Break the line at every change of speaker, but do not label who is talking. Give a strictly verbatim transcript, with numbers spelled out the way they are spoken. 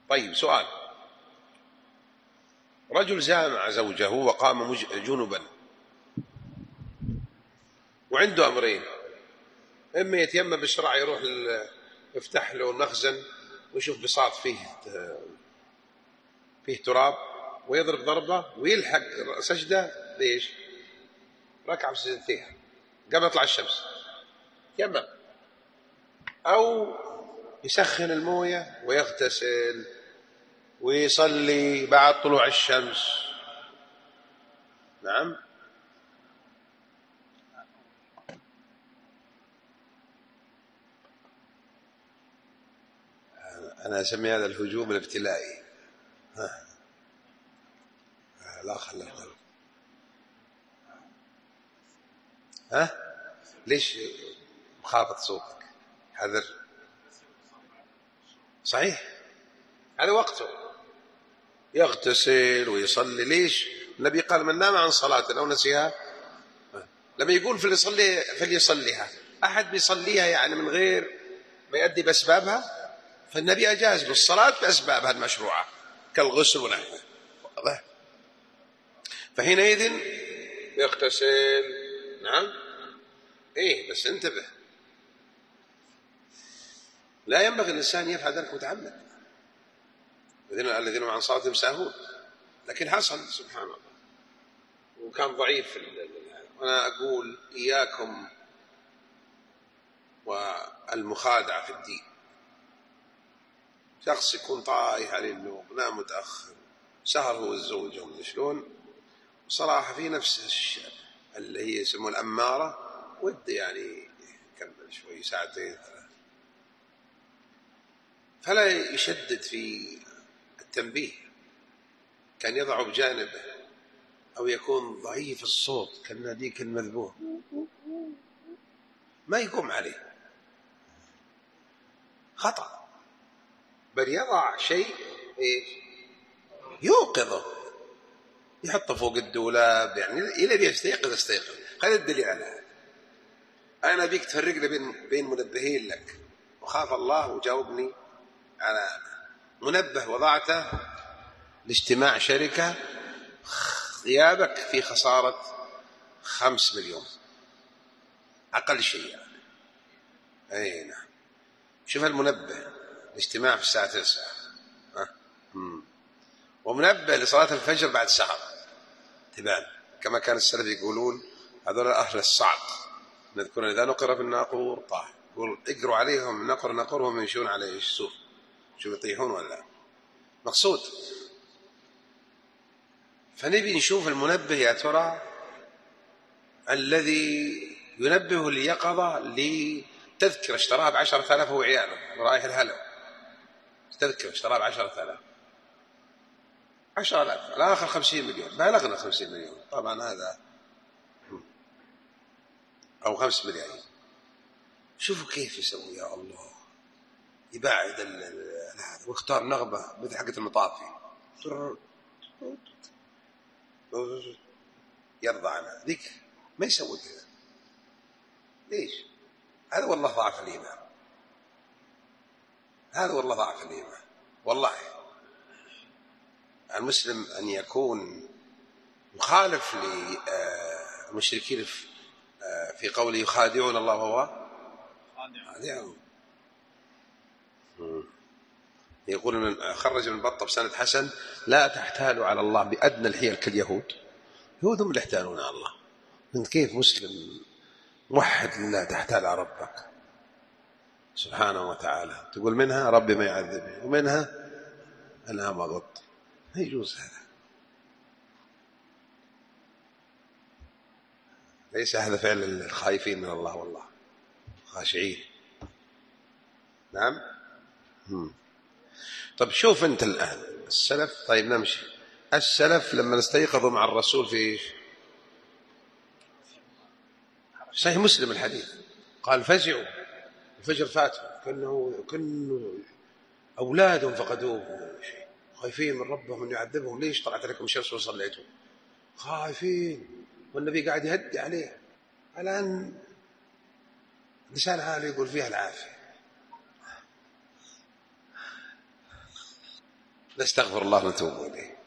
طيب سؤال: رجل جامع زوجه وقام جنبا وعنده أمرين، إما يتيمم بسرعة يروح يفتح له مخزن ويشوف بساط فيه فيه تراب ويضرب ضربة ويلحق سجدة ليش؟ ركعة بسجدتين قبل يطلع الشمس يمم، أو يسخن الموية ويغتسل ويصلي بعد طلوع الشمس. نعم. أنا أسمي هذا الهجوم الابتلائي. ها. لا خلنا ها ليش مخافض صوتك؟ حذر. صحيح هذا وقته يغتسل ويصلي. ليش؟ النبي قال: من نام عن صلاة أو نسيها، لما يقول فليصلي فليصليها، أحد بيصليها يعني من غير ما يؤدي بأسبابها، فالنبي أجاز بالصلاة بأسبابها المشروعة كالغسل ونحوه. فحينئذ يغتسل. نعم. إيه بس انتبه، لا ينبغي الإنسان يفعل ذلك متعمد، الذين عن صلاتهم ساهون، لكن حصل سبحان الله وكان ضعيف. وأنا أقول إياكم والمخادعة في الدين. شخص يكون طايح عليه النوم، نام متأخر، سهر هو الزوجة من شلون، صراحة في نفس الشيء اللي هي يسمون الأمارة، ود يعني يكمل شوي ساعتين ثلاث، فلا يشدد في التنبيه، كان يضع بجانبه، أو يكون ضعيف الصوت كالناديك المذبوح ما يقوم عليه، خطأ، بل يضع شيء إيش يوقظه، يحطه فوق الدولاب يعني إلى يستيقظ استيقظ. هذا الدليل على هذا. أنا بيك تفرق لي بين بين منبهين لك، وخاف الله وجاوبني على منبه وضعته لاجتماع شركة غيابك في خسارة خمس مليون أقل شيء يعني. أي نعم. شوف المنبه الاجتماع في الساعة تسعة، ومنبه لصلاة الفجر بعد ساعة تبان، كما كان السلف يقولون هذول أهل الصعق، نذكر إذا نقر في الناقور طاح، يقول اقروا عليهم نقر نقرهم يمشون عليه السوق، شو يطيحون ولا مقصود. فنبي نشوف المنبه يا ترى الذي ينبه اليقظة لتذكر اشتراها بعشرة آلاف هو عياله رايح الهلو، تذكر اشتراها بعشرة آلاف، عشرة آلاف الآخر خمسين مليون، بلغنا خمسين مليون طبعا هذا أو خمس ملايين. شوفوا كيف يسوي يا الله، يبعد هذا ويختار نغمة مثل حقة المطافي يرضى عنها، ذيك ما يسوي كذا. ليش؟ هذا والله ضعف الإيمان، هذا والله ضعف الإيمان. والله المسلم أن يكون مخالف للمشركين في قوله يخادعون الله وهو خادعهم. يقول من خرج من بطة بسند حسن: لا تحتالوا على الله بأدنى الحيل كاليهود، يهود هم اللي يحتالون على الله. من كيف مسلم موحد لله تحتال على ربك سبحانه وتعالى، تقول منها ربي ما يعذبني ومنها أنا ما ضد، ما يجوز هذا، ليس هذا فعل الخائفين من الله والله خاشعين. نعم. هم. طب شوف أنت الآن السلف، طيب نمشي. السلف لما استيقظوا مع الرسول في صحيح مسلم الحديث قال فزعوا الفجر فاتهم كأنه كأنه أولادهم فقدوه، خايفين من ربهم أن يعذبهم. ليش طلعت لكم الشمس وصليتوا؟ خايفين، والنبي قاعد يهدي عليه على أن لسان حاله يقول فيها العافية. نستغفر الله ونتوب إليه.